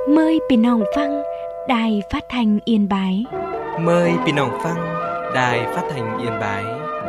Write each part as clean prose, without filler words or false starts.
Mờiพี่น้องฟังđài phát thanh Yên Bái. Mời พี่น้องฟัง Đài Phát thanh Yên Bái.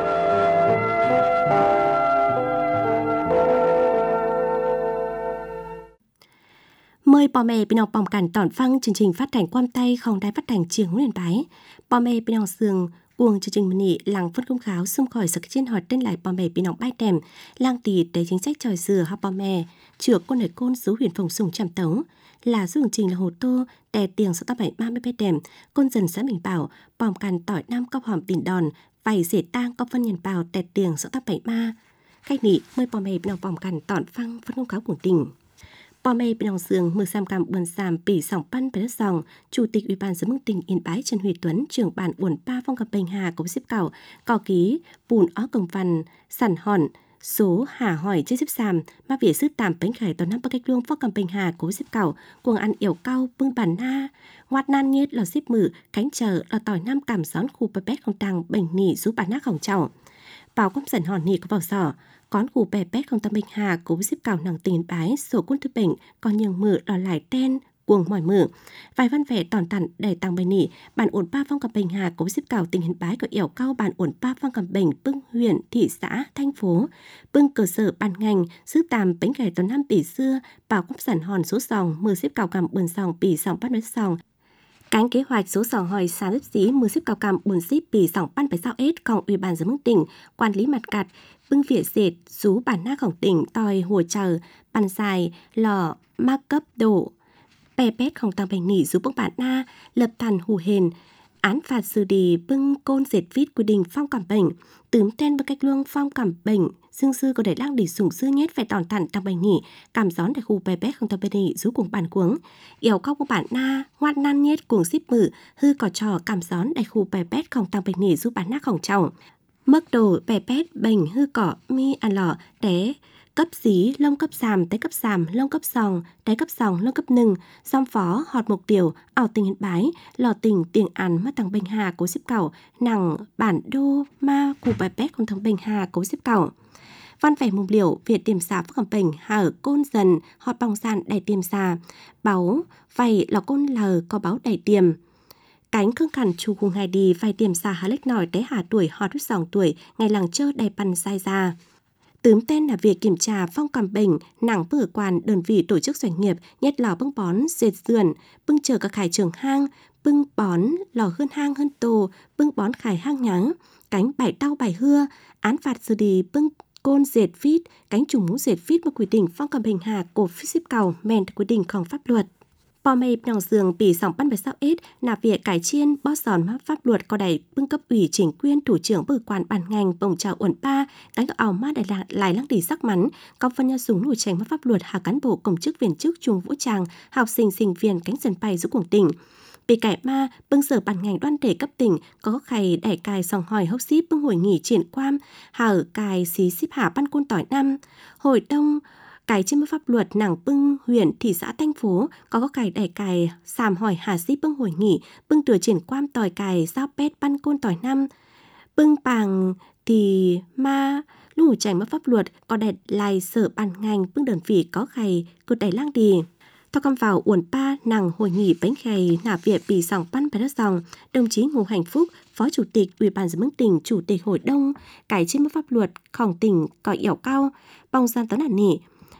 Mời bò mẹ พี่น้อง pom กันตอนฟัง chương trình phát thanh ความ tay ของ Đài Phát thanh Trường Yên Bái. Bò mẹ พี่น้อง sương cuồng chương trình mình làng phân công kháo xung khỏi sự chiến hỏi tên lại bò mẹ พี่น้อง bai tèm lang tì để chính sách tròi dừa ha bò mẹ chữa con này côn số huyền phòng sùng chạm tấu là số chương trình là hồ tô đè tiền số 730 bai tèm con dần xã Bình Bảo bòm càn tỏi nam cọc hòm tỉnh đòn vảy rể tang cọc phân nhân bào đè tiền số 73 khách nị mời bò mẹ พี่น้อง bòm càn tọn phăng phân công kháo của tỉnh. Bò mẹ พี่น้อง sương mưa sam cam buồn sàm pỉ sòng pan về đất sòng chủ tịch ủy ban giám mục tỉnh Yên Bái Trần Huy Tuấn trưởng bản uẩn pa phong cặp bình hà của xếp cào cò ký bùn ó công văn sản hòn số hà hỏi trên xếp sàm mà việc sức tạm bánh khải toàn năm bắc cách luông phong cặp bình hà của xếp cào cuồng ăn yểu cao bưng bản na ngoát nan nhiết lò xếp mử cánh chờ lò tỏi nam cảm gión khu bè bét không tàng bình nỉ rú bản nát khổng chảo bảo công sản hòn nỉ có vào sỏ con khu bè bét không tâm bình hà cũng xếp cào nằng tiền bái sổ quân thư bệnh còn nhường mử đòi lại ten cuồng mỏi mử vài văn vẻ tòn tặn để tăng bày nỉ bản ổn pa phong cầm bình hà cũng xếp cào tình Yên Bái có yểu cao bản ổn pa phong cầm bình bưng huyện thị xã thành phố bưng cơ sở ban ngành sức tàm bánh gài tuần năm tỷ xưa bảo công sản hòn số sòng mưa xếp cào cầm bươn sòng pì sòng bắt nói sòng cánh kế hoạch số sòng hỏi sáng xếp xí mưa xếp cào cầm buồn xếp pì sòng pan phải sao ết còn ủy ban giám mục tỉnh quản lý mặt cạt bưng vỉa dệt rú bản na khổng tỉnh tòi hùa chờ bàn dài lò ma cấp đổ bè bét không tăng bành nỉ rú bưng bản na lập thần hù hền án phạt xử đi bưng côn dệt vít quy định phong cảm bệnh tướm ten bưng cách luông phong cảm bệnh dương sư có để lang đi sủng sư nhét phải tòn thẳng tăng bành nỉ cảm gión để khu bè bét không tăng bành nỉ rú cùng bản cuống yểu cao của bản na ngoan nan nhét cuồng xíp mử hư cỏ trò cảm gión để khu bè bét không tăng bành nỉ rú bản na khổng trọng mức độ bè bét bình hư cỏ mi ăn lỏ té cấp xí lông cấp sàm té cấp sàm lông cấp sòng té cấp sòng lông cấp nừng song phó họt mục tiểu ảo tình Yên Bái lò tình tiền ăn mất tăng bình hà cố xếp cẩu nằng bản đô ma cụ bè bét không thằng bình hà cố xếp cẩu văn vẻ mục liều việt tiềm xà phước cầm bình hà ở côn dần họt bòng sàn đầy tiềm xà báu vầy lò côn lờ có báo đầy tiềm cánh khương khẩn chu cùng ngày đi vay tiềm xa hà lếch nổi té hà tuổi họ rút 2 tuổi ngày làng chơ đầy pan sai ra tướm tên là việc kiểm tra phong cầm bình nặng bử quan đơn vị tổ chức doanh nghiệp nhất lò bưng bón dệt dườn bưng chờ các khải trường hang bưng bón lò hơn hang hơn tô bưng bón khải hang nháng cánh bảy tao bảy hưa án phạt xử đi bưng côn dệt vít cánh chủ mũ dệt vít một quy định phong cầm bình hà cổ phí xếp cầu men quy định không pháp luật. Bò mê nòng giường bị sòng pan về sao ết là việc cải chiên bót giòn map pháp luật có đẩy bưng cấp ủy chính quyền thủ trưởng bử quan ban ngành bồng chào uẩn pa cánh ảo ma đại lại lăng đi sắc mắn có phân nhau súng nổi tránh map pháp luật hạ cán bộ công chức viên chức trung vũ trang học sinh sinh viên cánh dần bay giữa cuồng tỉnh bị cải ma bưng sở ban ngành đoan thể cấp tỉnh có khay đẩy cài sòng hỏi hốc xíp bưng hồi nghỉ triển quan hở cài xí xíp hạ ban côn tỏi năm hồi đông cài trên pháp luật nàng bưng huyện thị xã thành phố có cài đẩy cài sàm hỏi hà sĩ bưng hồi nghỉ bưng tửa triển quan tỏi cài giao pet ban côn tỏi năm bưng bàng thì ma lúc tránh mất pháp luật có đẩy lại sở ban ngành bưng đơn vị có cài cứ đẩy lang đi thao cầm vào uẩn pa nàng hồi nghỉ bánh khay nả việt bị sòng pan phải đất sòng đồng chí Ngô Hạnh Phúc phó chủ tịch ủy ban giám mục tỉnh chủ tịch hội đông cài trên mất pháp luật khổng tỉnh có yểu cao bong gian tấn ản nỉ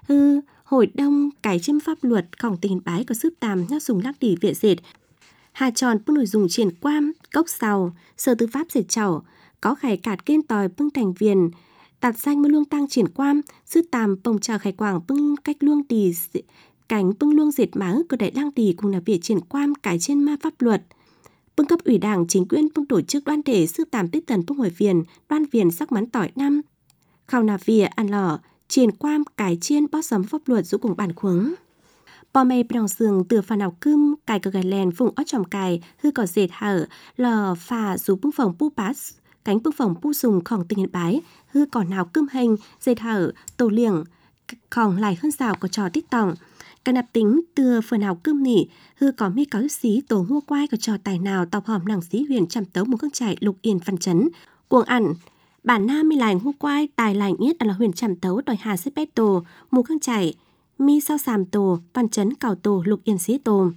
hội đông cái chiêm pháp luật khổng tình Bái có sức tàm nhắc dùng lắc đỉ viện dệt hà tròn bưng nội dùng triển quan cốc sào sở tư pháp dệt chảo có khải cạt kiên tòi bưng thành viên tạt danh mưa luông tăng triển quan sức tàm bồng trà khải quảng bưng cách luông tì cánh bưng luông dệt má của đại lang tì cùng là việc triển quan cái trên ma pháp luật bưng cấp ủy đảng chính quyền bưng tổ chức đoan thể sức tàm tích tần bưng hồi viền đoan viền sắc mắn tỏi năm khảo nà vỉa ăn lò triển quan cải chiên bót sấm pháp luật giữa cùng bản khuống. Bò mê bèo sườn từ phà nào cưng cài cờ gài lèn vùng ót tròm cài hư cỏ dệt hở lò phà rú bưng phòng pu bát cánh bưng phòng pu sùng khổng tình Yên Bái hư cỏ nào cưng hình dệt hở tổ liềng khổng lại hơn rào có trò tích tòng cái nạp tính từ phở nào cưng nỉ hư có mi có xí tổ mua quai có trò tài nào tọc hòm nàng xí huyền chăm tấu một cương trại lục yên văn chấn cuồng ẩn bản nam mi lành hô quai tài lành nhất là huyền chăm tấu đòi hà xếp bét tổ một cương trại mi sao sàm tổ, văn chấn cào tổ lục yên xí tổ.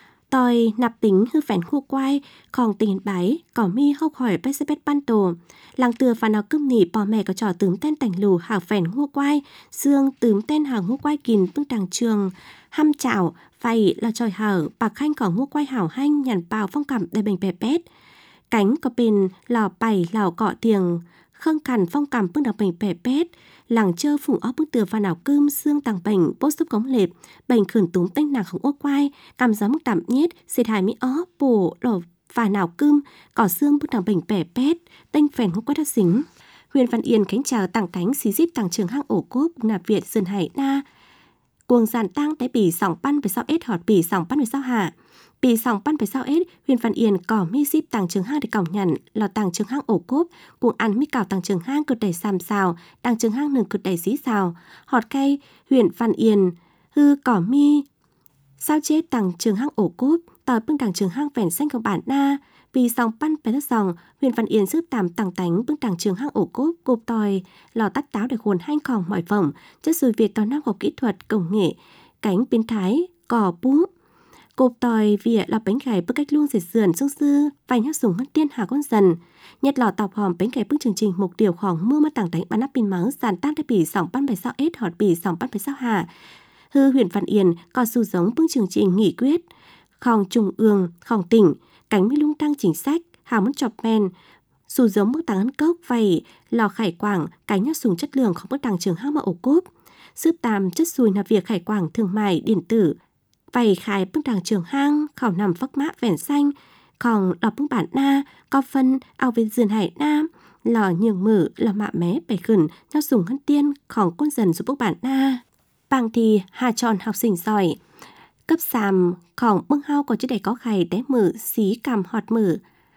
Tòi nạp tính hư phèn khu quay, còn tình bái, cỏ mi hốc hỏi bách xe bét ban tổ. Làng từa và nào cướp nỉ bỏ mẹ có trò tướm tên tảnh lù hào phèn hua quay, xương tướm tên hàng hua quay kìn bưng đàng trường, hăm chảo, vậy là tròi hở, bạc khanh có hua quay hảo hanh, nhằn bào phong cảm đầy bình bè bét. Cánh có bên lò bày lò cọ tiền, khâng cằn phong cảm bưng đàng bình bè bét. Làng chơ phùng óc bức từa và nào cơm xương tàng bệnh bốt giúp cống lệp bệnh khẩn túm tên nàng không ô quai cam gió mức tạm nhết xịt hài mỹ ó bổ lổ và nào cơm cỏ xương bức tàng bệnh bẻ pét tên phèn hút quát đắt xính. Huyền Văn Yên cánh chào tàng cánh xí díp tàng trường hang ổ cốp nạp Việt dần hải na cuồng giàn tang té bỉ sòng pan về sau ết họt bỉ sòng pan về sau hạ bỉ sòng pan về sau ết. Huyền Văn Yên cỏ mi díp tàng trường hang để còng nhằn lò tàng trường hang ổ cốp cuồng ăn mi cào tàng trường hang cực đầy xàm xào tàng trường hang nừng cực đầy xí xào họt cây. Huyền Văn Yên hư cỏ mi sao chết tàng trường hang ổ cốp tòi bưng tàng trường hang vẻn xanh của bản na vì sòng pan về đất sòng. Huyền Văn Yên giúp tạm tàng tánh bưng tàng trường hang ổ cốp cộp tòi lò tắt táo để hồn hanh khòng mọi phẩm chất rồi Việt tòa nam học kỹ thuật công nghệ cánh biến thái cỏ bú cộp tòi vỉa là bánh gài bức cách luôn diệt sườn sương sư vài nhóc sùng ngân tiên hà con dần nhật lò tọc hòm bánh gài bức chương trình mục tiêu khoảng mưa mà tàng đánh bắn áp pin mắng sàn tác để bỉ sòng pan về sao ết họt bỉ sòng pan về sao hà hư. Huyền Văn Yên có xu giống bức chương trình nghị quyết khòng trung ương khòng tỉnh cánh mi lung tăng chính sách hào muốn chọc men xu giống mức tàng ấn cốc vầy lò khải quảng cánh nhóc sùng chất lượng không mức tàng trường hang mà ổ cốp giúp tam chất xùi là việc khải quảng thương mại điện tử vầy khai bức tàng trường hang khảo nằm phắc mã vẻn xanh còn đọc bức bản na có phân ao về dườn hải nam lò nhường mử lò mạ mé bẻ khẩn nhóc sùng hân tiên khòng con dần giúp bức bản na bằng thì hà tròn học sinh giỏi cấp sàm khòng bưng hao có chữ đầy có khải đé mử xí cằm họt mử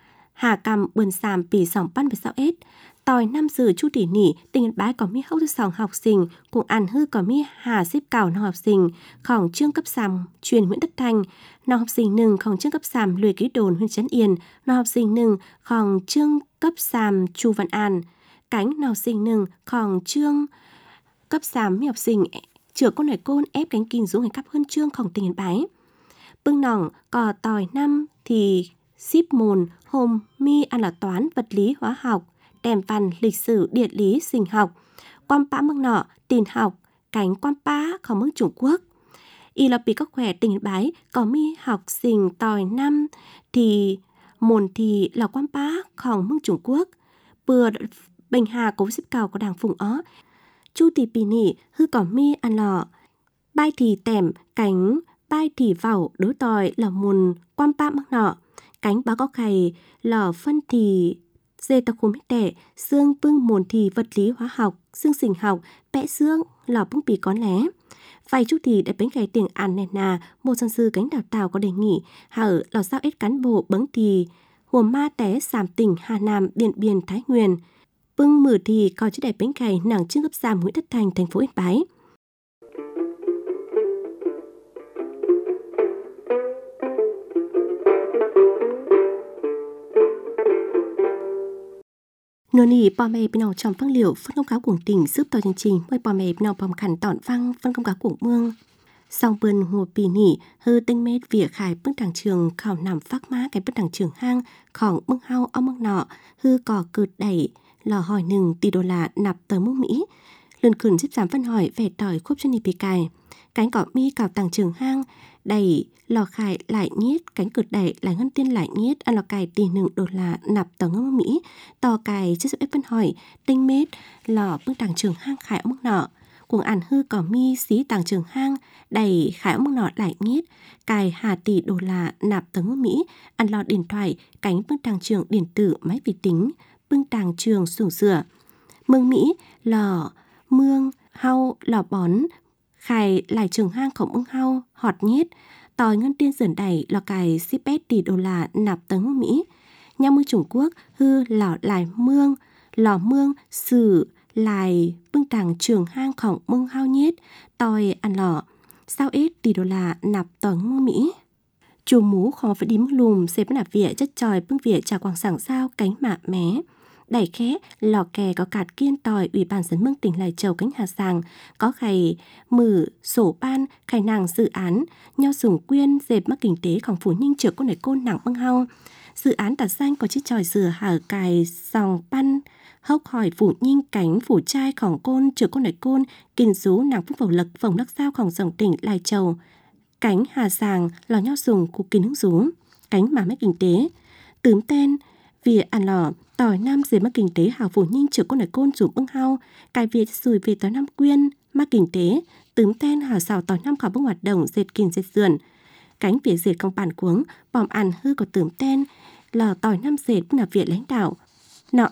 hà cằm bườn sàm bì sòng pan về sao ết tòi năm giờ chu tỉ nỉ tình bái có mi hậu sòng học sinh cùng ăn hư có mi hà xếp cào nó học sinh khòng trương cấp sàm truyền Nguyễn Đức Thành nó học sinh nừng khòng trương cấp sàm lười ký đồn huyện Trấn Yên nó học sinh nừng khòng trương cấp sàm Chu Văn An cánh nó học sinh nừng khòng trương cấp sàm mi học sinh chữa con này côn ép cánh kinh xuống ngày cắp hơn trương khòng tình bái bưng nòng cò tòi năm thì ship mồn hôm mi ăn là toán vật lý hóa học đèm văn lịch sử địa lý sinh học quan pã mưng nọ tin học cánh quan pã không mưng Trung Quốc y là bị các khỏe tình bái có mi học sinh tòi năm thì mồn thì là quan pã không mưng Trung Quốc bừa bình hà cố xếp cào của đảng phùng ó chu tì pì nỉ hư có mi ăn lọ bai thì tèm cánh bai thì vào đối tòi là mồn quan pã mưng nọ cánh báo có khày lò phân thì dê ta khung hết đẻ xương bưng mồn thì vật lý hóa học xương sinh học vẽ xương lò bưng bì con lé vài chút thì để bánh gầy tiền ăn nè nà một sản sư cánh đào tàu có đề nghị hở lò sao ít cán bộ bấng thì hồ ma té sàm tỉnh Hà Nam Điện Biên Thái Nguyên bưng mử thì có chút đẹp bánh gầy nặng trước gấp sàm Nguyễn Tất Thành thành phố Yên Bái. Nô nì bò mè bên nào trong phân liệu phân công cáo cuồng tỉnh giúp tàu chương trình mời bò mè bên nào bòm khẩn tọn văng phân công cáo cuồng mương song bơn hồ pì nỉ hư tinh mét vỉa khải bức đằng trường khảo nằm phác má cái bức đằng trường hang khỏng mưng hao ong mưng nọ hư cò cượt đẩy lò hỏi nừng tỷ đô la nạp tờ mức Mỹ lần khẩn giúp giảm phân hỏi về tỏi khúc chân nì pì cài cánh cỏ mi cào tàng trường hang đẩy lò khải lại nhiết cánh cượt đẩy lại ngân tiên lại nhiết ăn lò cài tỷ nừng đô la nạp tờ ngân mức Mỹ tò cài chứ giúp ép phân hỏi tinh mét lò bức đằng trường hang khải mức nọ cùng ăn hư cỏ mi xí tàng trường hang đẩy khải mức nọ lại nhiết cài hà tỷ đô la nạp tờ ngân Mỹ ăn lò điện thoại cánh bức đằng trường điện tử máy vi tính bưng tàng trường sủng sửa mương Mỹ lò mương hau lò bón khải lại trường hang khổng mương hau họt nhiết tòi ngân tiên dần đẩy lò cài ship tỷ đô la nạp tấn Mỹ nhà mương Trung Quốc hư lò lại mương lò mương sử lại bưng tàng trường hang khổng mương hau nhiết tòi ăn lò sao ít tỷ đô la nạp tấn Mỹ chùa mú khó phải đi mức lùm xếp nạp vỉa chất tròi bưng vỉa trà quảng sảng sao cánh mạ mé đẩy khé lò kè có cạt kiên tòi Ủy ban dân mương tỉnh Lai Châu cánh Hà Giang có khầy mử sổ ban khải nàng dự án nho dùng quyên dệt mắc kinh tếของphủ ninh trước con này côn nặng băng hao dự án đặt danh có chiếc tròi dừa hở cài sòng pan hốc hỏi phủ ninh cánh phủ traiของcôn trước con này côn kinh rú nàng phúc phẩu lực phồng lắc saoของdòng tỉnh Lai Châu cánh Hà Giang lò nho dùng của kinh hứng rú cánh mà mấy kinh tế tướm tên vì ăn lò tỏi nam dệt mắc kinh tế hào phủ ninh trước con này côn rủ bưng hao cài việt sùi về tỏi nam quyên mắc kinh tế tướm tên hào xào tỏi nam khảo bưng hoạt động dệt kinh dệt sườn cánh việc dệt công bản cuống bòm ăn hư có tướm tên lò tỏi nam dệt bưng là viện lãnh đạo nọ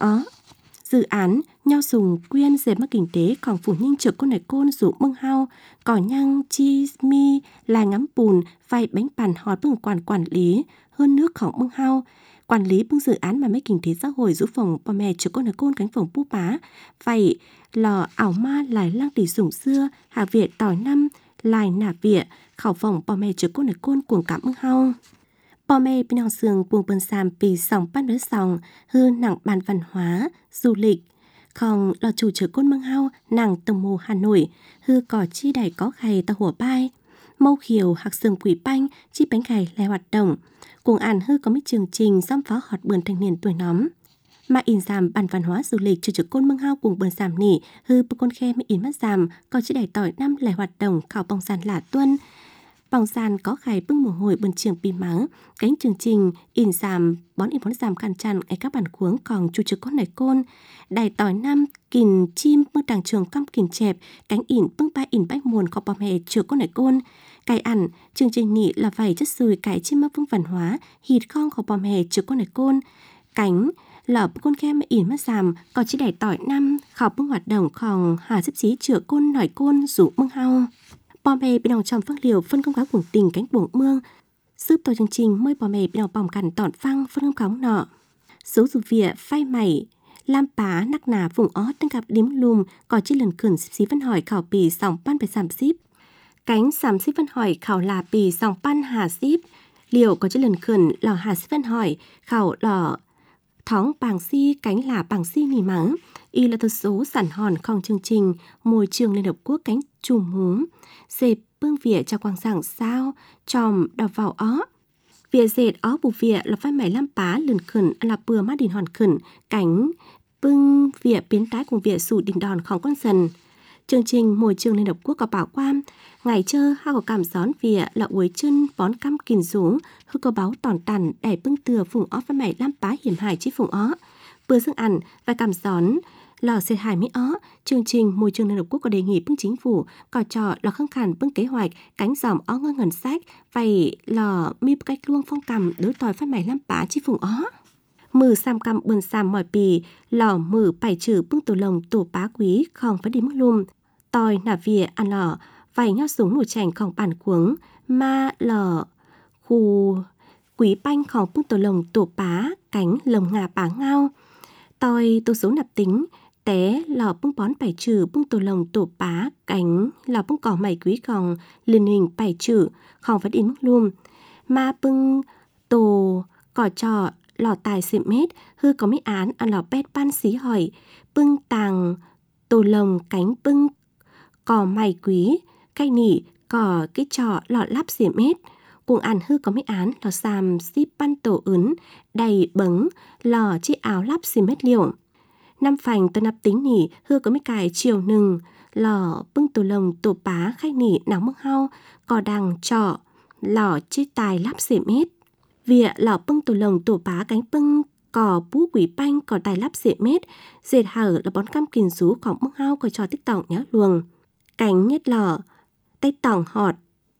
dự án nho dùng quyên dệt mắc kinh tếของphủ ninh trước con này côn rủ bưng hao cỏ nhang chi mi là ngắm bùn vay bánh bàn hot bưng quản lý hơn nướcของbưng hao quản lý bưng dự án mà mấy kinh tế xã hội giúp phòng bà mẹ trước con ở côn cánh phòng pu bá vậy lò ảo ma lại lang tỷ sủng xưa hạ viện tỏi năm lại nả viện khảo phòng bà mẹ trước con ở côn cuồng cảm bưng hao bà mẹ bên hàng sườn cuồng bần sàm pì sòng ban đứa sòng hư nặng bàn văn hóa du lịch không lò chủ trước côn bưng hao nặng tầng mù Hà Nội hư cỏ chi đầy có khay ta hùa bai mâu khiều hạc sườn quỷ banh chi bánh gầy lại hoạt động cùng ăn hư có mấy chương trình giám phó họt bườn thanh niên tuổi nóm mà in giảm bản văn hóa du lịch chủ trực côn mương hao cùng bườn giảm nỉ hư bờ con khe mới in mắt giảm có chỉ đẩy tỏi năm lại hoạt động khảo bóng sàn lạ tuân bóng sàn có khải bưng mồ hôi bườn trường pin mắng cánh chương trình in giảm bón in bón giảm can chăn ấy các bản cuống còn chủ trực con này côn đẩy tỏi năm kìn chim bưng đàng trường căm kìn chẹp cánh in bưng ba in bách muồn có bò mẹ trước con này côn cái ăn chương trình nị là phải chất sùi cái chim mắc vương văn hóa hít con của bò mẹ trước con này côn cánh lở con khe mà ỉn mắt giảm còn chỉ đẩy tỏi năm khảo bưng hoạt động còn hà xếp xí chữa côn nổi côn rủ bưng hao bò mẹ bên đầu trong phát liều phân công cáo cuồng tình cánh buồng mương giúp tổ chương trình mới bò mẹ bên đầu bỏng cằn tọn phăng phân công cáo nọ số dù vỉa phai mày lam pá nắc nà vùng ót đang gặp đếm lùm có chỉ lần khẩn xí văn hỏi khảo bì sòng ban phải giảm xíp cánh sàm xíp văn hỏi khảo là bì sòng ban hà xíp liệu có chỉ lần khẩn lò hà xíp văn hỏi khảo lò thóng bảng si cánh là bảng si mì mắng y là thực số sản hòn không chương trình môi trường Liên Hợp Quốc cánh chùm húm dệt bưng vỉa cho quang giảng sao tròm đọc vào ó vỉa dệt ó bù vỉa là phai mày lam pá lần khẩn là bừa mát đìn hòn khẩn cánh bưng vỉa biến tái cùng vỉa sủ đỉnh đònของcon dần chương trình môi trường Liên Hợp Quốc có bảo quan ngày chơ ha có cảm gión vỉa là uối chân bón cam kìn rú hư có báo tòn tàn đẩy bưng từa phùng ó phai mày lam pá hiểm hại chi phùng ó bữa dương ăn và cảm gión lò xê hài mỹ ó chương trình môi trường Liên Hợp Quốc có đề nghị bưng chính phủ có trò lò khăng khản bưng kế hoạch cánh dòm ó ngân ngân sách vậy lò mi cách luông phong cầm đối tòi phai mày lam pá chi phùng ó mử sam cầm bườn sam mỏi pì lò mử bảy trừ bưng tổ lồng tổ bá quý không phải đi mức lùm tòi nà vỉa ăn lò vài nhót súng nổ chảnhของbản cuống ma lò khu quý banhของbưng tổ lồng tổ bá cánh lồng ngà bá ngao tòi tổ số nạp tính té lò bưng bón bảy trừ bưng tổ lồng tổ bá cánh lò bưng cỏ mày quý còn liền hình bảy trừ không phải đi mức lùm ma bưng tổ cỏ trò lò tài xịm mét hư có mấy án ăn lò pet ban xí hỏi bưng tàng tổ lồng cánh bưng cỏ mày quý cây nỉ cỏ cái trò lọ lắp xỉm mét cùng ăn hư có mấy án lò xàm xíp ban tổ ứng đầy bấng lò chiếc áo lắp xỉm mét liều năm phành tôi nạp tính nỉ hư có mấy cài chiều nừng lò bưng tổ lồng tổ bá khách nỉ nóng mực hao cỏ đằng trọ lò chiếc tài lắp xỉm mét vỉa lò bưng tổ lồng tổ bá cánh bưng cỏ bú quỷ banh cỏ tài lắp xỉm mét dệt hở là bón cam kìn rúของmực hao có trò tích tỏng nhá luồng cánh nhất lò tay tỏng họt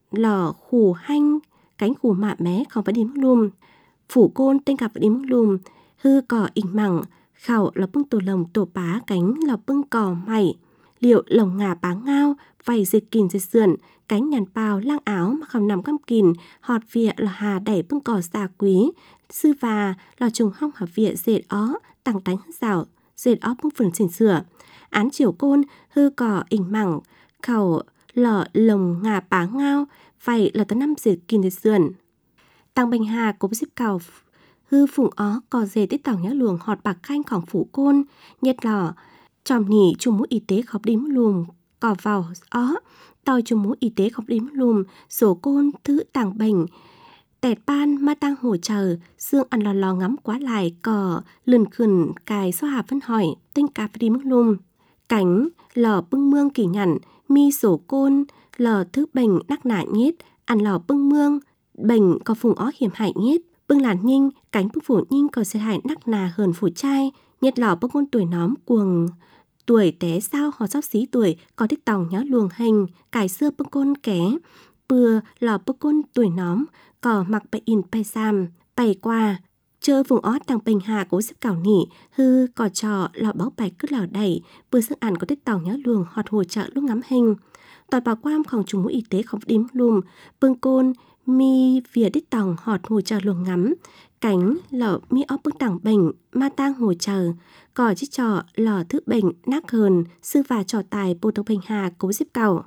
lò khủ hanh cánh khủ mạ mé không phải đi mức lùm phủ côn tên gặp đi mức lùm hư cỏ ỉnh mẳng khảo là bưng tổ lồng tổ bá cánh là bưng cỏ mày liệu lồng ngà bá ngao vầy dệt kìn dệt sườn cánh nhàn bào lang áo mà không nằm căm kìn họt vỉa là hà đẩy bưng cỏ già quý sư và là trùng hong hợp vỉa dệt ó tặng tánh rào dệt ó bưng phần chỉnh sửa án chiều côn hư cỏ ỉnh mẳng khảo lọ lồng ngà bá ngao vậy là tới năm dệt kìn dệt sườn tăng bình hà cũng xếp cầu hư phùng ó có dề tiết tỏng nhá luồng họt bạc khanhของphủ côn, nhiệt lỏ, tròm nỉ chung mũ y tế khóc đi mũ lùm, cỏ vào ó, tòi chung mũ y tế khóc đi mũ lùm, sổ côn thứ tàng bệnh, tẹt ban ma tang hồ chờ, xương ăn lò lò ngắm quá lại cỏ, lườn khửn cài xóa hà phân hỏi, tinh cà đi mũ lùm, cánh lò bưng mương kỳ nhặn, mi sổ côn, lò thứ bệnh đắc nạ nhết, ăn lò bưng mương, bệnh có phùng ó hiểm hại nhết, bưng làn nhinh, cánh bưng phủ nhinh có sẽ hại đắc nà hờn phủ trai, nhiệt lò bưng con tuổi nóm cuồng, tuổi té sao họ sắp xí tuổi, có đích tòng nhá luồng hành, cải xưa bưng côn ké, bừa lò bưng côn tuổi nóm, cỏ mặc bày in bày xàm, bày qua, chơi vùng ót đang bình hà cố xếp cảo nỉ, hư cỏ trò lò báo bày cứ lò đẩy, bừa sức ăn có đích tòng nhá luồng họt hồ trợ lúc ngắm hình. Tòa bảo quamของchung mũ y tế không đím lùm, bưng côn, mi vía đích tòng họt hồ trợ luồng ngắm, cánh lò mi óc bưng tảng bệnh, ma tang hồ chờ, cỏ chích trò lò thứ bệnh nắc hờn, sư và trò tài bồ tộc bình hà cố xếp cảo.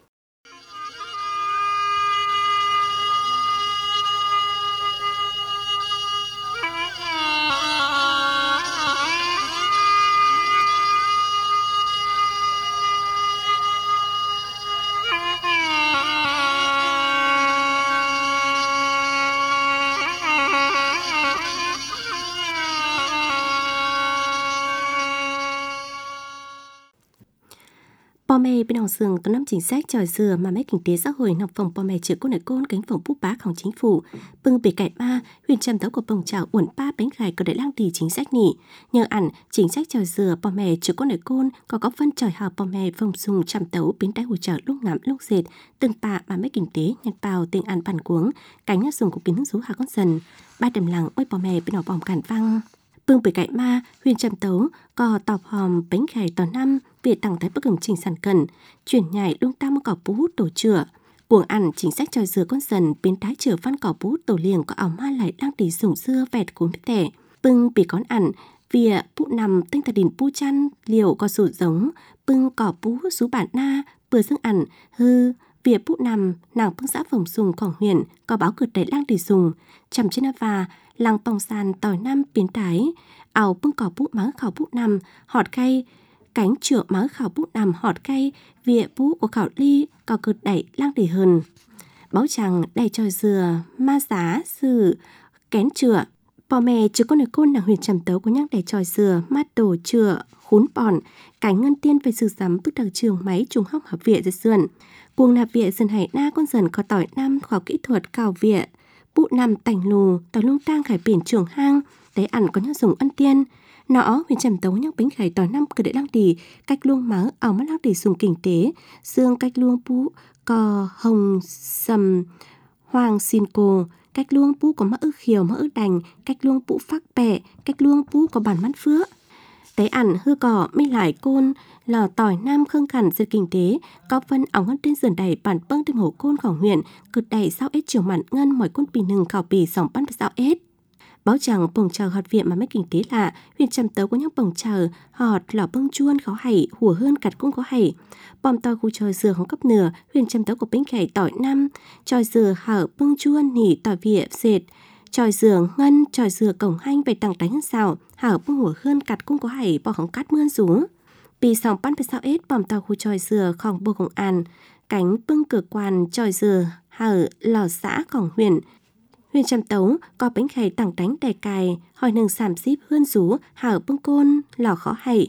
Bò mẹ bên hồng sường có năm chính sách tròi dừa mà mấy kinh tế xã hội nọc phòng bò mẹ chữa cô nợ côn cánh phòng bút báของchính phủ bưng bể cải ba huyền trầm tấu của bồng chảo uẩn ba bánh gài có đại lang tỷ chính sách nỉ nhờ ẩn chính sách tròi dừa bò mẹ chữa cô nợ côn có góp phân tròi hào bò mẹ phòng dùng trầm tấu biến đáy hồ chảo lúc ngắm lúc dệt từng bà mà mấy kinh tế nhặt bào tiền ăn bản cuống cánh nhát dùng của kính rú hà con dần ba đầm lặng ôi bò mẹ bên hồng bòm cản văng bưng bể cải ma huyền trầm tấu có tọp hòm bánh gài tỏ năm về tặng thái bất cầm trình sản cần chuyển nhảy lung tam cỏ bú hút tổ chữa cuồng ăn chính sách tròi dừa con dần biến tái chữa văn cỏ bú hút tổ liền có ảo ma lại đang tỉ sủng dưa vẹt cuốn tẻ bưng bị con ăn vỉa bú nằm tinh thật đỉnh pu chăn liều có sụt giống bưng cỏ bú sú bản na bừa dương ăn hư vỉa bú nằm nàng bưng xã phòng sùngของhuyện có báo cược đẩy lang tỉ sùng chầm trên và làng bòng sàn tỏi năm biến tái ảo bưng cỏ bú má khảo bú nằm họt cay cánh chữa má khảo bút nằm họt cay vỉa bú của khảo ly có cực đẩy lang để hơn báo chẳng đầy tròi dừa ma giá sự kén chữa bò mẹ chứ con nợ côn là huyền trầm tấu của nhắc đầy tròi dừa mát tổ chữa khún bòn cánh ngân tiên về sự sắm bức đặc trường máy trùng hóc hợp viện dệt sườn cuồng nạp viện dần hải na con dần có tỏi năm khoa kỹ thuật cào viện bụ nằm tành lù tỏi lung tang khải biển trường hang đấy ăn có nhắc dùng ân tiên nó huyền trầm tấu nhắc bánh gài tỏi năm cơ để lang tỉ cách luông má ảo mắt lang tỉ dùng kinh tế xương cách luông bú cò hồng sầm hoàng xin cô cách luông bú có mã ức khiều mã ức đành cách luông bú phác bẹ cách luông bú có bản mắt phước tế ẩn hư cỏ mi lại côn lò tỏi nam khương khẩn sự kinh tế có phân ống ngân trên sườn đầy bản bưng tim hổ cônของhuyện cực đầy sao ết chiều mặn ngân mọi côn pì nừng khảo pì sòng ban sao ết báo chẳng bồng chờ họt viện mà mấy kinh tế là huyền trầm tấu có nhắc bồng chờ họt lò bưng chuôn khó hảy hùa hơn cặt cũng có hảy bom to khu tròi dừa không cấp nửa huyền trầm tấu của bánh khải tỏi năm tròi dừa hở bưng chuôn nỉ tỏi vỉa dệt tròi dừa ngân tròi dừa cổng hanh về tặng đánh xào hở bưng hùa hơn cặt cũng có hảy bỏ không cắt mươn rú pì sòng pan pe sao ết bom to khu tròi dừaของbồ công an cánh bưng cửa quan tròi dừa hở lò xãของhuyện huyền trầm tấu có bánh khải tặng đánh đầy cài hỏi nừng sảm xíp hươn rú hở bưng côn lò khó hảy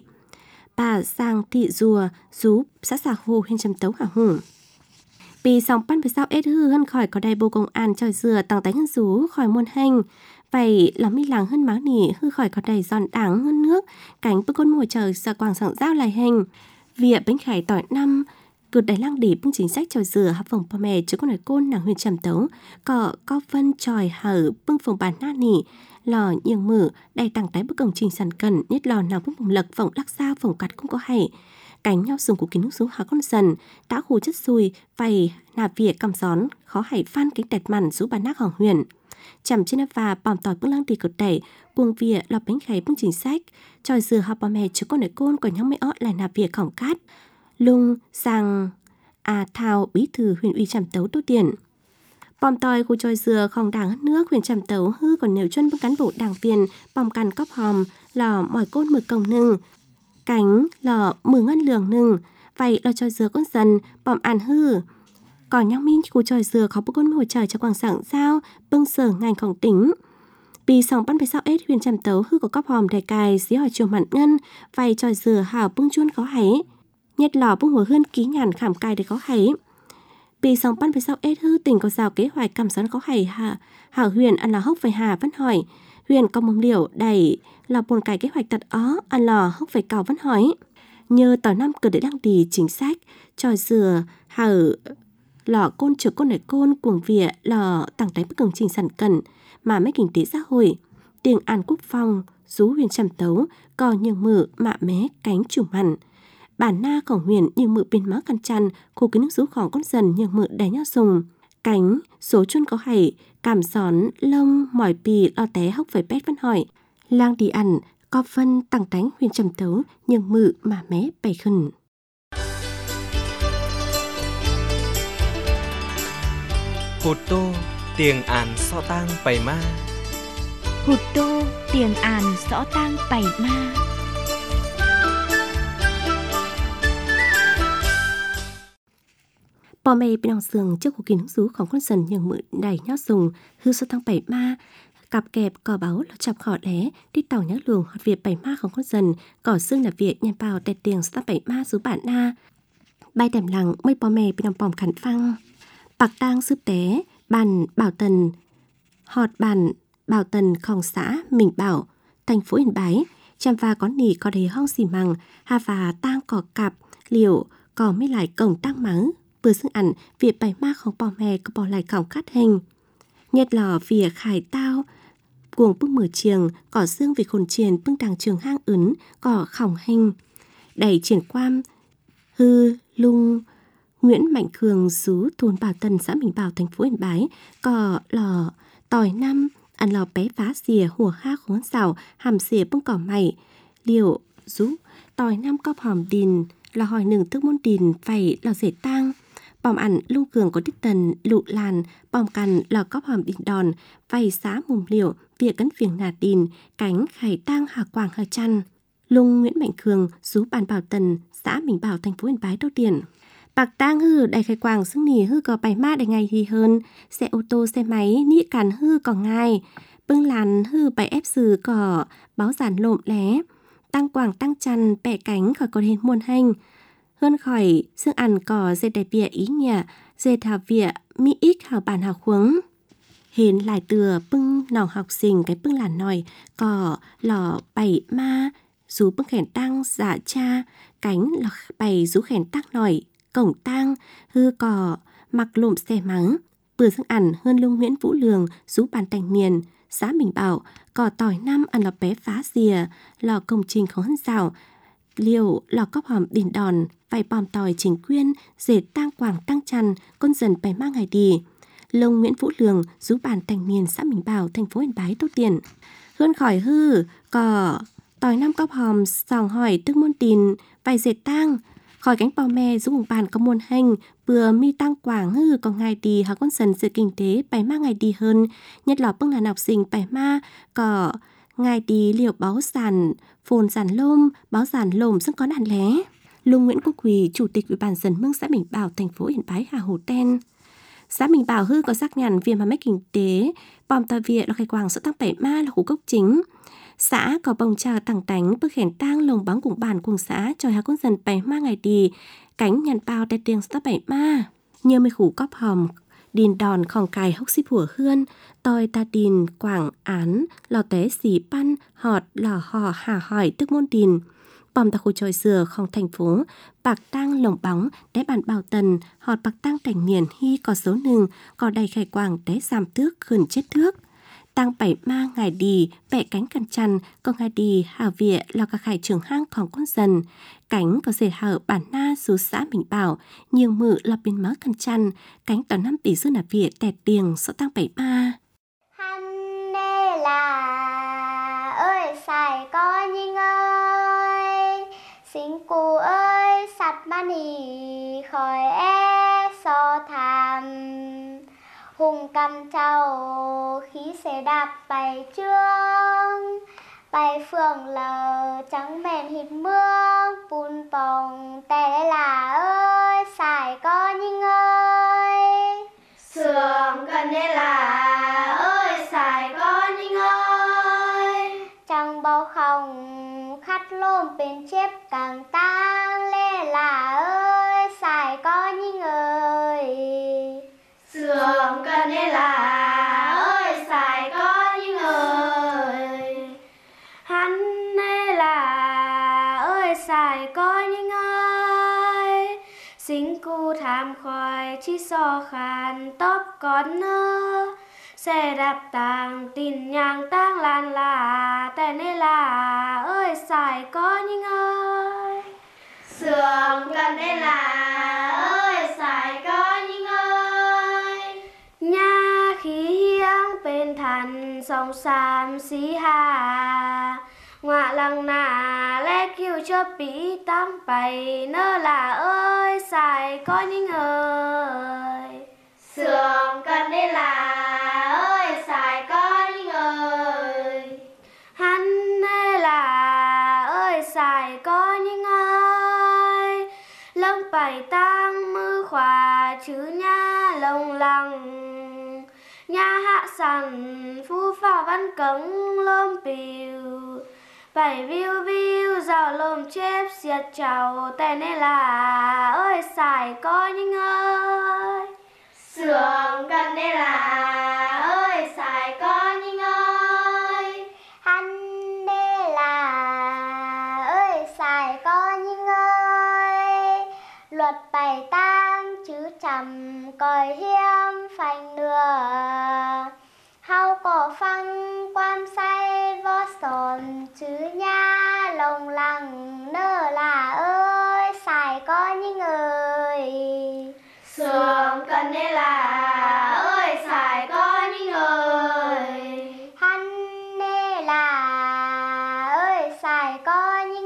bà sang thị rùa rú xã xà hồ huyền trầm tấu hả hùng Vì sòng pan phải sao ết hư hơn khỏi có đầy bồ công an tròi dừa tăng tánh hơn rú khỏi muôn hành. Vậy là mi làng hơn máu nỉ hư khỏi có đầy giòn đáng hơn nước. Cánh bức con mùa trời xa quàng sẵn giao lại hình. Vịa bánh khải tỏi năm cực đầy lang đỉ bưng chính sách tròi dừa hấp phòng bà mẹ chứ con nói côn nàng huyền trầm tấu. Có phân tròi hở bưng phòng bàn na nỉ. Lò nhường mở đầy tăng tái bức công trình sản cần nhất lò nào bức phòng lật phòng đắc sao phòng cắt cũng có hay. Cánh nhau dùng của kính nước xuống há con dần đã khủ chất xùi vầy nà vỉa cầm gión khó hãy phan cánh đẹp mặn rú bàn nác hỏng huyền chầm trên và bòm tỏi bưng lang tì cực đẩy cuồng vỉa lọp bánh khấy bưng chính sách tròi dừa học bà mẹ chứ con nói côn còn nhau mấy ót lại nà vỉa khỏng cát lung sang thao bí thư huyền uy trầm tấu tô tiền Bòm tòi khu tròi dừa không đảng nước huyền trầm tấu hư còn nếu chân bức cán bộ đảng viên bòm cằn cóp hòm lò mỏi cốt mực công nưng cánh lò mừ ngân lường nưng vậy lò tròi dừa con dần bòm ăn hư còn nhóc minh khu tròi dừa khó bức con mồi trời cho quảng sảng sao bưng sở ngành khổng tính vì sòng bắn phải sao ết huyền trầm tấu hư của cóp hòm để cài xí hỏi chiều mặn ngân vậy tròi dừa hảo bưng chuôn khó hấy nhất lò bưng hồ hơn ký nhàn khảm cài để khó hấy vì sòng bắn phải sao ết hư tình có rào kế hoạch cầm sắn khó hầy hảo huyền ăn là hốc phải hà vẫn hỏi huyền có mông liều đẩy là buồn cài kế hoạch tật ó ăn lò hốc phải cào vẫn hỏi nhờ tỏi năm cờ để đăng đi chính sách tròi dừa hở lò côn trực côn để côn cuồng vỉa lò tặng đánh bất cường trình sản cần mà mấy kinh tế xã hội tiền an quốc phòng rú huyền trầm tấu cò nhường mự mạ mé cánh chủ mặn bản na khổng huyền nhường mự bên má căn chăn khu cái nước rú khỏng con dần nhường mự đè nhau sùng cánh số chuôn có hảy cảm gión lông mỏi pì lo té hốc phải pét vẫn hỏi lang đi ăn co phân tặng đánh huyền trầm tấu nhường mự mà mé bày khẩn Hụt tô tiền án so tang bày ma Hụt tô tiền àn rõ tang bày ma. Bò mê bên lòng giường trước cuộc kỳ nước rúของcon dần nhường mự đẩy nhót dùng hư so tăng bày ma cặp kẹp cò báo là chọc họ lé đi tàu nhắc luồng hoạt việc bày maของcon dần cỏ xương là việc nhàn bào tẹt tiền so tăng bày ma rú bản na bay đèm lằng mây bò mê bên lòng bòm khẩn phăng bạc tang sướp té bàn bảo tần họt bàn bảo tần khòng xã mình bảo thành phố Yên Bái chăm va có nỉ có đầy hong xì mằng hà và tang cỏ cặp liều cỏ mới lại cổng tang mắng vừa xưng ảnh việc bày maของbò mè có bò lại khổng cắt hình nhật lò vỉa khải tao cuồng bưng mở trường cỏ xương vì khổn triền bưng đàng trường hang ấn cỏ khổng hình đẩy triển quan hư lung Nguyễn Mạnh Cường xú thôn Bảo Tần xã Bình Bảo thành phố Yên Bái cỏ lò tỏi năm ăn lò bé phá xìa hùa ha khốn xào hàm xìa bưng cỏ mày liều rú tỏi năm cóp hòm đìn lò hỏi nừng thức môn đìn phải lò rể tang bòm ẩn lung cường có đích tần lụ làn bòm cằn lò cóp hòm đìn đòn vầy xá mùm liều việc cấn phiền nạt đìn cánh khải tang hà quảng hà chăn lung Nguyễn Mạnh Cường xú bàn Bảo Tần xã Bình Bảo thành phố Yên Bái đô tiền bạc tang hư đầy khai quảng xưng nỉ hư có bài ma đầy ngày thì hơn xe ô tô xe máy nị cản hư có ngay bưng làn hư bài ép sừ có báo giản lộm lé tăng quảng tăng chăn bẻ cánh khỏi có đến muôn hành hơn khỏi xương ăn có dệt đẹp vỉa ý nhẹ dệt hào vỉa mỹ ích hào bản hào khuống hến lại từa bưng nòng học sinh cái bưng làn nòi có lò bảy ma rú bưng khẻn tăng giả cha cánh lò bày rú khẻn tắc nòi cổng tang hư cò mặc lộm xe mắng vừa xưng ảnh hơn lung Nguyễn Vũ Lường rú bàn thành miền xã Bình Bảo cò tỏi năm ăn lò bé phá rìa lò công trình khó hơn rào liều lò cóp hòm đìn đòn vài bòm tỏi chính quyên dệt tang quảng tăng chăn con dần bày mang ngày đi lông Nguyễn Vũ Lường rú bàn thành miền xã Bình Bảo thành phố Yên Bái tốt tiền hơn khỏi hư cò tỏi năm cóp hòm sòng hỏi tức môn đìn vài dệt tang khỏi cánh bò mè giúp vùng bàn có muôn hành vừa mi tăng quảng hư có ngày đi học con dần sự kinh tế bài ma ngày đi hơn nhất là bưng là học sinh bài ma có ngày đi liệu báo giản phồn giản lôm báo giản lồmซึ่งcó đàn lé lung Nguyễn Quốc Quỳ chủ tịch ủy ban dân mương xã Bình Bảo thành phố Yên Bái Hà Hồ Ten xã Bình Bảo hư có xác nhận việc mà mấy kinh tế bòm tà việt là khai quảng sẽ tăng bảy ma là khu gốc chính xã có bông trà tặng tánh bức khẻn tang lồng bóng cùng bản cùng xã cho hai con dần bảy ma ngày đi cánh nhàn bao tay tiền sẽ bảy ma như mấy khủ cóp hòm đìn đòn khòng cài hốc xíp hủa hươn tòi ta đìn quảng án lò té xì pan họt lò hò hà hỏi tức môn đìn bòm ta khu tròi dừa khòng thành phố bạc tang lồng bóng đáy bản Bảo Tần họt bạc tang cảnh miền hy có số nừng có đầy khải quảng té giảm tước khẩn chết thước tăng bảy ma ngày đi bẹ cánh căn chăn còn ngày đi hào vỉa là cả khải trường hangของcon dần cánh có dệt hở bản na xứ xã Bình Bảo nhường mự là bên má căn chăn cánh tỏ 5 tỷ dương là vỉa tẹt tiền số tăng bảy ma hắn nê là ơi xài có nhinh ơi xinh cụ ơi sạch ba nì khỏi e so tham hùng cầm trầu khí xe đạp bài trương bài phường lờ trắng mền hít mương bùn bồng té là ơi xài có nhưng ơi sườn cần đê là ơi xài có nhưng ơi chẳng bao không khát lôm bên chép càng tang lê là ơi xài có nhưng ơi sườn cần đê là ơi xài có nhưng ơi hắn đê là ơi xài có nhưng ơi sinh cu tham khoai chi so khăn tóc con nơ xe đạp tàng tin nhang tang lan là tên đê là ơi xài có nhưng ơi sườn cần đê là ơi xài có nhưng ơi nhà khí hiang bên thành sông sam xí hà ngoạ lăng nà lẽ kêu cho bí tăng bày nơ là ơi xài có những ơi sườn cần đê là ơi xài có những ơi hắn đê là ơi xài có những ơi lông bày tăng mư khỏa chữ nha lông lăng nhà hạ sẵn phu phà văn cống lôm bìu bảy viu viu rào lôm chép xiết chào tên này là ơi xài có những ơi sườn cần đây là ơi xài có những ơi hắn đê là ơi xài có những ơi luật bài tang chữ trầm còi hiếm phanh nửa hao cổ phăng quan say vó sồn chữ nha lồng lăng nơ là ơi xài có những ơi sườn cần đây là ơi xài có những ơi hắn đê là ơi xài có những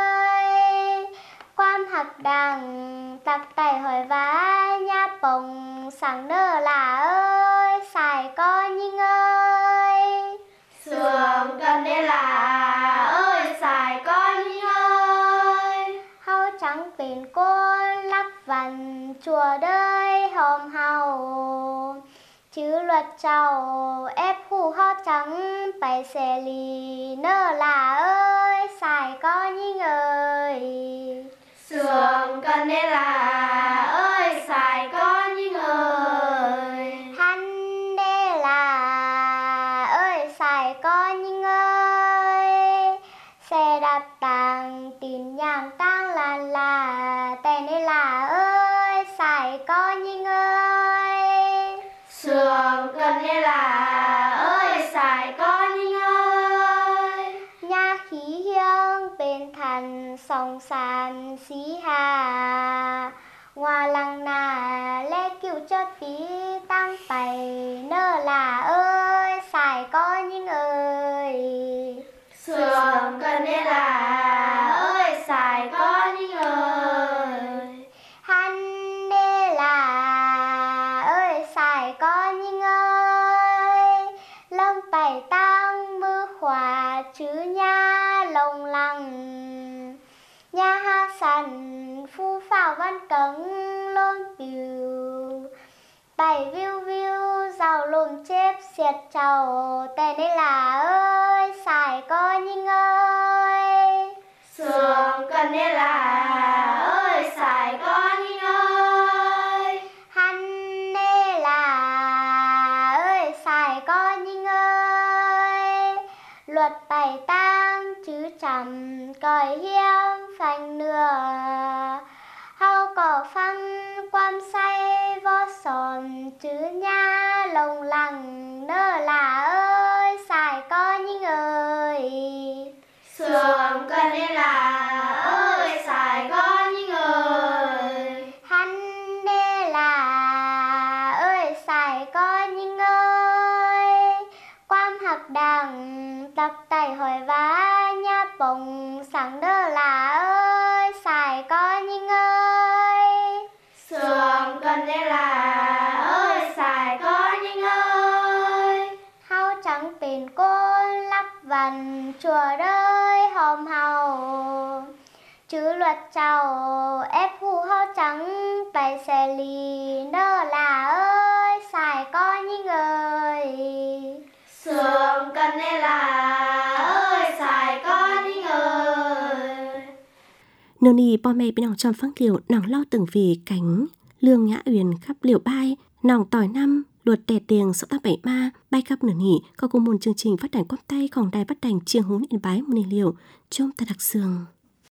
ơi quan hạc đằng tặc tay hỏi vá nha bồng sáng nơ là ơi xài có những ơi sườn cần đây là ơi xài có những ơi hau trắng bên côn lắc vần chùa đời hòm hầu chữ luật trầu ép hù ho trắng bài xe lì nơ là ơi xài có những ơi sườn cần đây là ơi xài có những ơi hắn đê là ơi xài có những ơi xe đạp tàng tin nhang tang lan là tên đây là ơi xài có những ơi sườn cần đây là ơi xài có những ơi nhà khí hiang bên thành sông sàn xí hà ngoa lăng nà lẽ cứu cho tí tăng bày nơ là ơi xài có những ơi sườn cần đây là ơi xài có những ơi hắn đê là ơi xài có những ơi lông bày tăng mư khỏa chữ nha lồng lăng nhà ha sẵn phu phào văn cống lôn bìu bảy viu viu rào lùm chép xiết trầu tên đây là ơi xài có những ơi sườn cần đây là ơi xài có những ơi hắn đê là ơi xài có những ơi luật bài tang chữ trầm còi hiếm phanh nửa hao cỏ phăng quan say vó sồn chữ nha lồng lăng nơ là ơi xài có những ơi sườn cần đây là ơi xài có những ơi hắn đê là ơi xài có những ơi quan hạc đằng tặc tay hỏi vá nha bồng sáng nơ là ơi xài có những ơi sườn cần đây là ơi xài có những ơi chùa đời hòm hầu chứ luật chào ép hù hao trắng bày xe lì nơ là ơi xài con như người sườn cần nê là ơi xài con như người nương nì bò mẹ bên nòng trong phăng liều nàng lo từng vì cánh lương nhã uyển khắp liều bay nòng tỏi năm luật tè tiền số 873 bay khắp nửa nỉ có cùng một chương trình phát hành quang tayของđài phát hành chiêng hú điện bái một liều trong ta đặc sương.